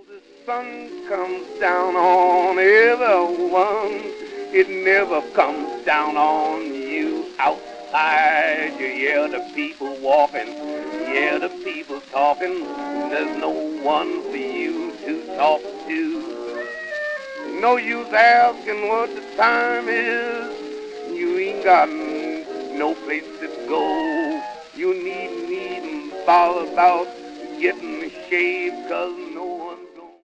The sun comes down on everyone. It never comes down on you. Outside, you hear the people walking, you hear the people talking. There's no one for you to talk to. No use asking what the time is. You ain't got no place to go. You needn't bother about getting shaved, 'cause